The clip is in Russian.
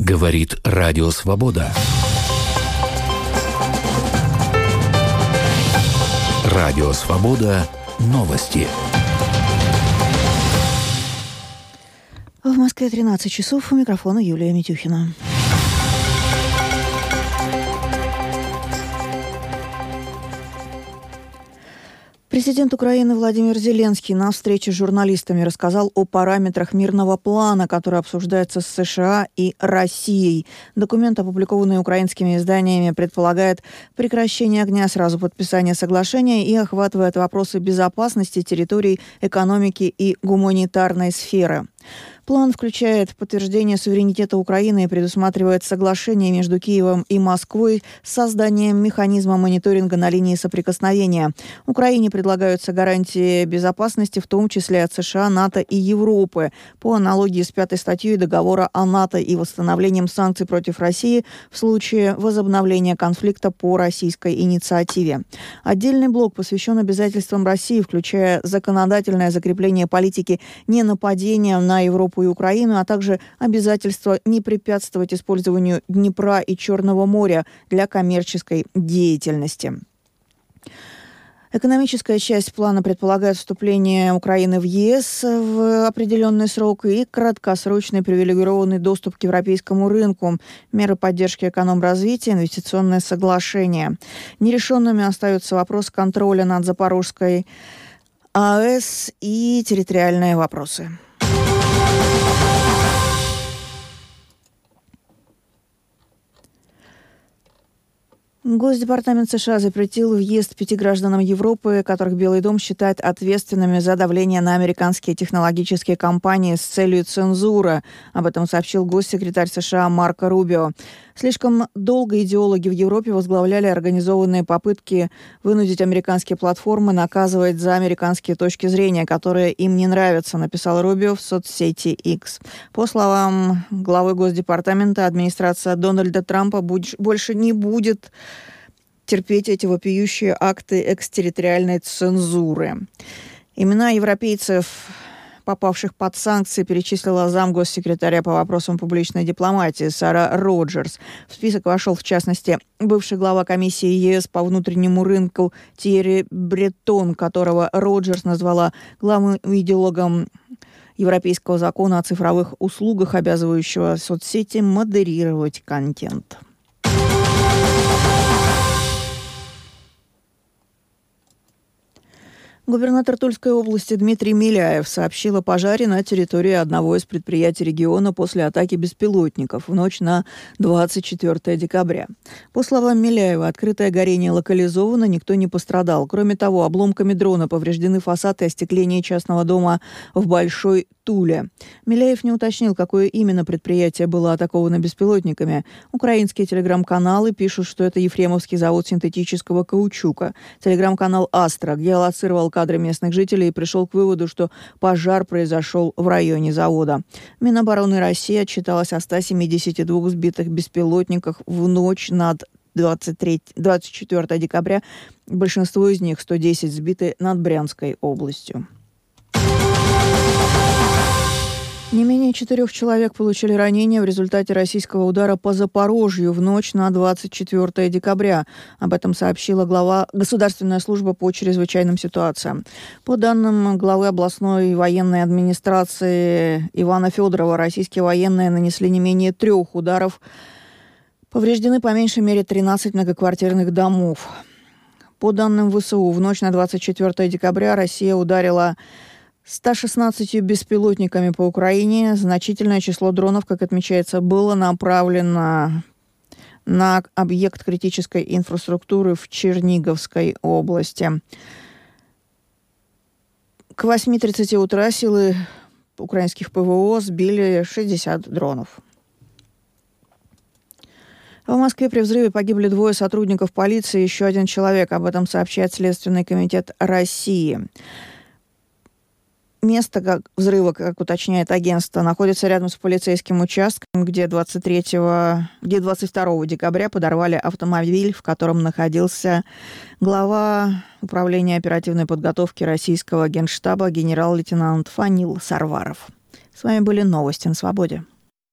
Говорит Радио Свобода. Радио Свобода. Новости. В Москве 13 часов. У микрофона Юлия Митюхина. Президент Украины Владимир Зеленский на встрече с журналистами рассказал о параметрах мирного плана, который обсуждается с США и Россией. Документ, опубликованный украинскими изданиями, предполагает прекращение огня сразу подписания соглашения и охватывает вопросы безопасности территорий, экономики и гуманитарной сферы. План включает подтверждение суверенитета Украины и предусматривает соглашение между Киевом и Москвой с созданием механизма мониторинга на линии соприкосновения. Украине предлагаются гарантии безопасности, в том числе от США, НАТО и Европы, по аналогии с 5 статьей договора о НАТО и восстановлением санкций против России в случае возобновления конфликта по российской инициативе. Отдельный блок посвящен обязательствам России, включая законодательное закрепление политики ненападения на Европу и Украину, а также обязательство не препятствовать использованию Днепра и Черного моря для коммерческой деятельности. Экономическая часть плана предполагает вступление Украины в ЕС в определенный срок и краткосрочный привилегированный доступ к европейскому рынку, меры поддержки экономразвития, инвестиционное соглашение. Нерешенными остаются вопросы контроля над Запорожской АЭС и территориальные вопросы. Госдепартамент США запретил въезд 5 гражданам Европы, которых Белый дом считает ответственными за давление на американские технологические компании с целью цензуры. Об этом сообщил госсекретарь США Марко Рубио. Слишком долго идеологи в Европе возглавляли организованные попытки вынудить американские платформы наказывать за американские точки зрения, которые им не нравятся, написал Рубио в соцсети X. По словам главы Госдепартамента, администрация Дональда Трампа больше не будет терпеть эти вопиющие акты экстерриториальной цензуры. Имена европейцев, попавших под санкции, перечислила замгоссекретаря по вопросам публичной дипломатии Сара Роджерс. В список вошел, в частности, бывший глава комиссии ЕС по внутреннему рынку Тьерри Бретон, которого Роджерс назвала главным идеологом Европейского закона о цифровых услугах, обязывающего соцсети модерировать контент. Губернатор Тульской области Дмитрий Миляев сообщил о пожаре на территории одного из предприятий региона после атаки беспилотников в ночь на 24 декабря. По словам Миляева, открытое горение локализовано, никто не пострадал. Кроме того, обломками дрона повреждены фасад и остекление частного дома в Большой Туле. Миляев не уточнил, какое именно предприятие было атаковано беспилотниками. Украинские телеграм-каналы пишут, что это Ефремовский завод синтетического каучука. Телеграм-канал «Астра» геолоцировал кадры местных жителей и пришел к выводу, что пожар произошел в районе завода. Минобороны России отчиталась о 172 сбитых беспилотниках в ночь над 24 декабря. Большинство из них, 110, сбиты над Брянской областью. Не менее 4 человек получили ранения в результате российского удара по Запорожью в ночь на 24 декабря. Об этом сообщила глава Государственной службы по чрезвычайным ситуациям. По данным главы областной военной администрации Ивана Федорова, российские военные нанесли не менее 3 ударов. Повреждены по меньшей мере 13 многоквартирных домов. По данным ВСУ, в ночь на 24 декабря Россия ударила 116 беспилотниками по Украине. Значительное число дронов, как отмечается, было направлено на объект критической инфраструктуры в Черниговской области. К 8:30 утра силы украинских ПВО сбили 60 дронов. В Москве при взрыве погибли 2 сотрудников полиции и еще 1 человек. Об этом сообщает Следственный комитет России. Место взрыва, как уточняет агентство, находится рядом с полицейским участком, где 22 декабря подорвали автомобиль, в котором находился глава управления оперативной подготовки российского генштаба генерал-лейтенант Фанил Сарваров. С вами были новости на Свободе.